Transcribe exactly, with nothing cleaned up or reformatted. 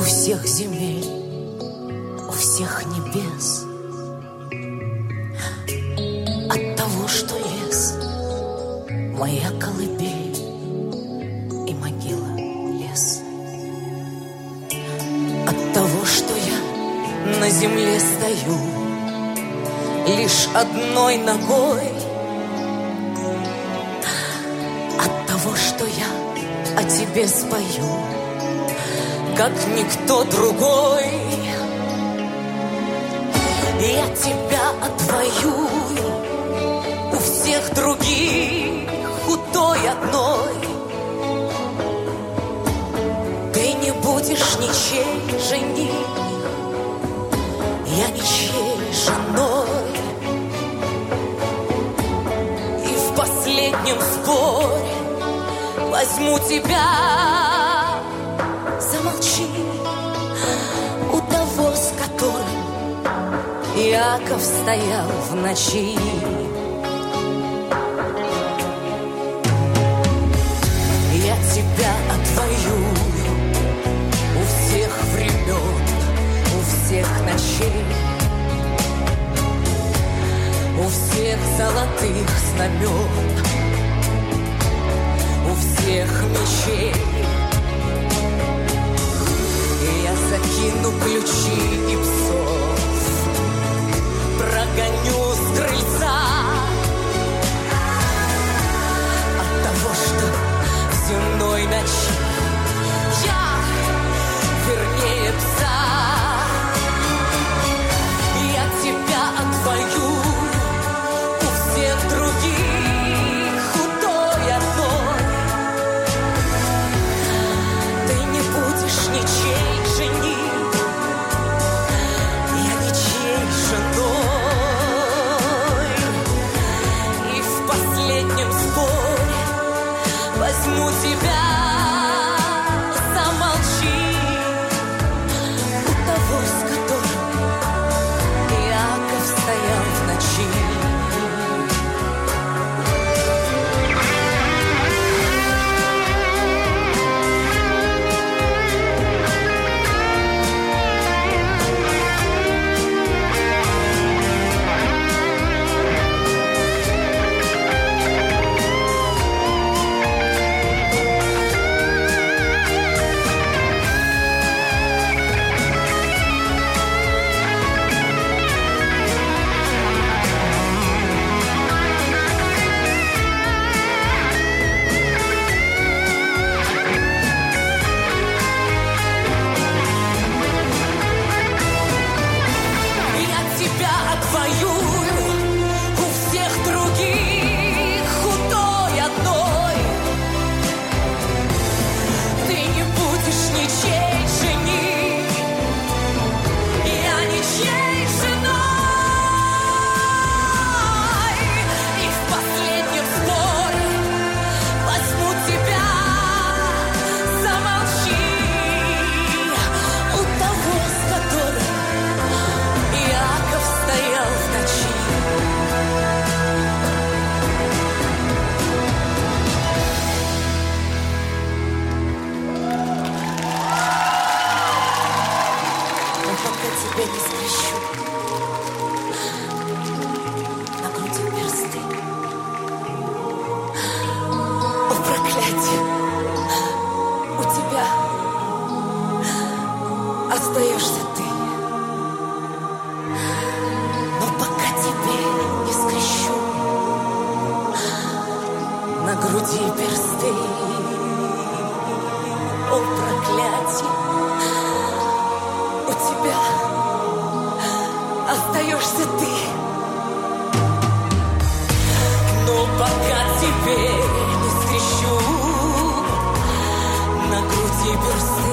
всех земель, у всех небес. От того, что лес — моя колыбель и могила лес. От того, что я на земле стою лишь одной ногой. От того, что я о тебе спою, как никто другой. Я тебя отвоюю у всех других, у той одной. Ты не будешь ничей жених, я ничьей женой. И в последнем споре возьму тебя. Замолчи, у того, с которым Иаков стоял в ночи. Я тебя отвоюю у всех времен, у всех ночей, у всех золотых знамен, у всех мечей. Я закину ключи и псов, прогоню с крыльца. От того, что в земной ночи я вернее пса. Я тебя отвоюю у всех других, у той одной. Ты не будешь ничей жених, я ничьей женой. И в последнем споре возьму тебя. Замолчи, у того, с которым Иаков стоял в ночи. Остаешься ты, но пока тебе не скрещу на груди персты. О, проклятие, у тебя остаешься ты, но пока тебе не скрещу на груди персты.